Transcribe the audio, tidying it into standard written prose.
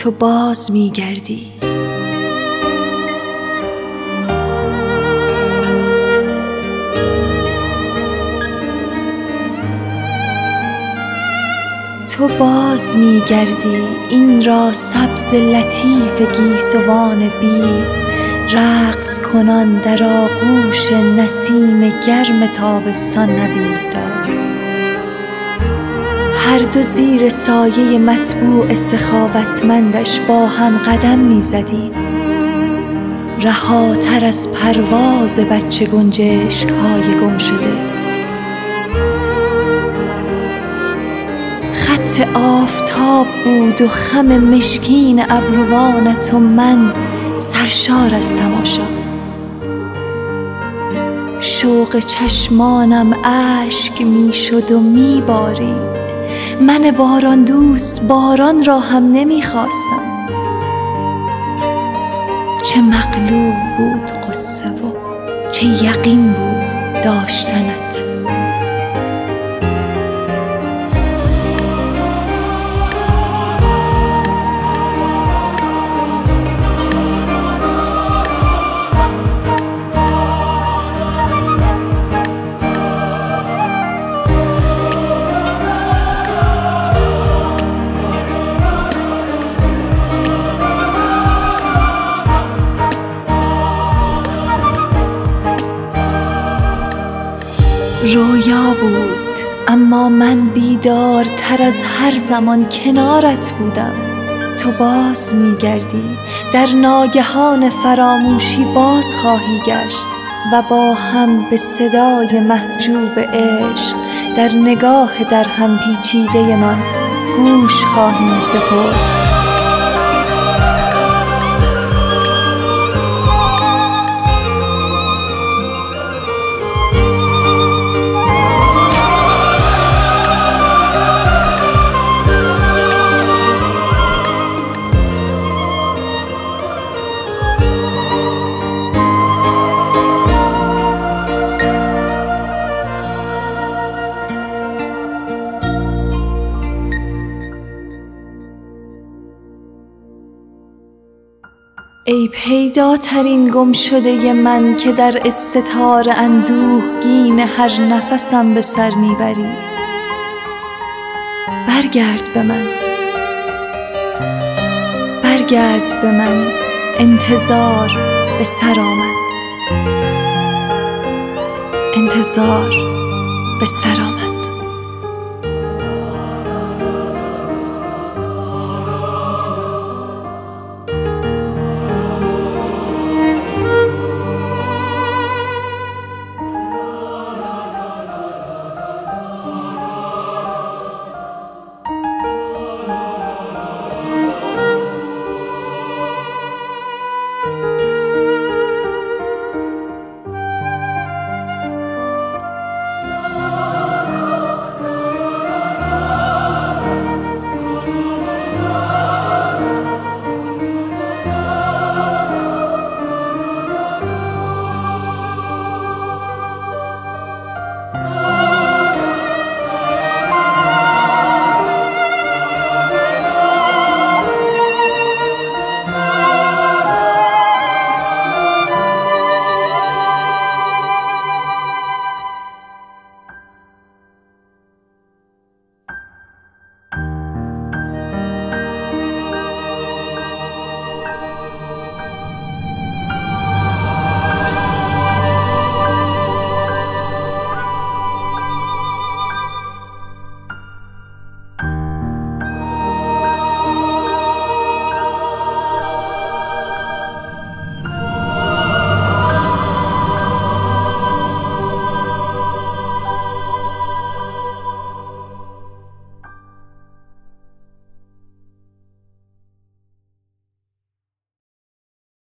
تو باز میگردی. تو باز میگردی، این را سبز لطیف گیسوان بید، رقص کنان در آغوش نسیم گرم تابستان نوید داد. هر دو زیر سایه مطبوع سخاوتمندش با هم قدم میزدیم، رهاتر از پرواز بچه گنجشک های گم شده. خط آفتاب بود و خم مشکین ابروانت و من سرشار از تماشا. شوق چشمانم اشک می شد و می بارید. من باران دوست باران را هم نمی خواستم. چه مغلوب بود قصه و چه یقین بود داشتنت. رویا بود اما من بیدارتر از هر زمان کنارت بودم. تو باز میگردی، در ناگهان فراموشی باز خواهی گشت و با هم به صدای محجوب عشق در نگاه در هم پیچیده من گوش خواهیم سپرد. ای پیداترین گم شده من که در استتار اندوهگین هر نفسم به سر میبری، برگرد به من، برگرد به من. انتظار به سر آمد، انتظار به سر آمد.